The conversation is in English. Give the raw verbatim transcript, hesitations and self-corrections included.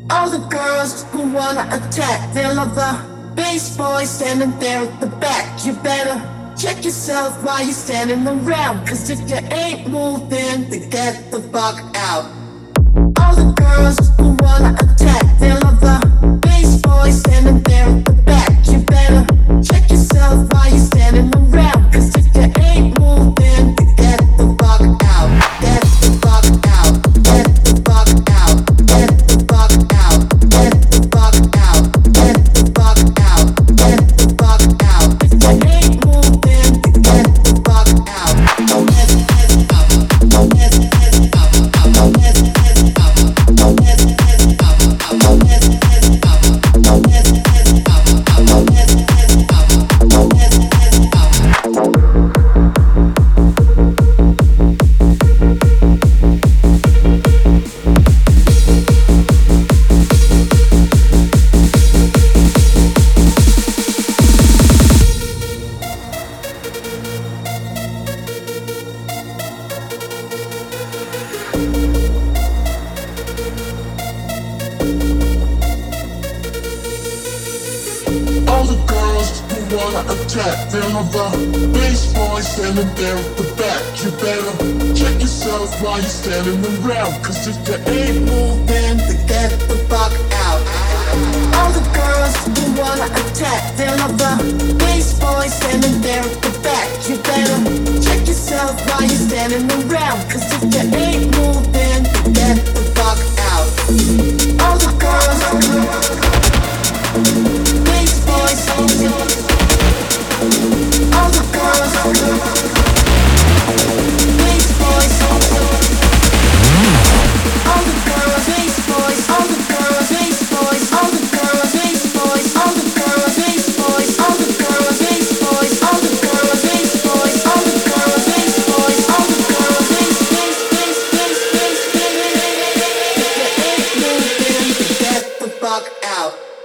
All the girls who wanna attack, they love the bass boy standing there at the back. You better check yourself while you're standing around, cause if you ain't moving, then get the fuck out. All the girls who wanna attack, they love the bass boy standing there at the back. You better check yourself while you're standing around, cause if you ain't moving, then get the fuck out. Get the fuck out. Get the fuck out. Get the fuck out. Get the fuck out. Get the fuck out. Get the fuck out. If you ain't moving, then get the fuck out. Get get out. Get get out. Get get out. Get get out. Get get out. Get get out. Get All the girls who wanna attack, they love the bass boy standing there at the back. You better check yourself while you're standing around, cause if you ain't moving, then get the fuck out. All the girls who wanna attack, they love the bass boy standing there at the back. You better check yourself while you're standing around, cause if you ain't moving, then get the fuck out. All the girls who bass boys, all the girls, bass boys, all the girls, bass boys, all the girls, bass boys, all the girls, bass boys, all the girls, bass boys, all the girls, bass boys, all the girls, bass boys, all the girls, bass boys, all the girls, bass, bass, bass, bass, bass, bass. If you ain't moving, get the fuck out.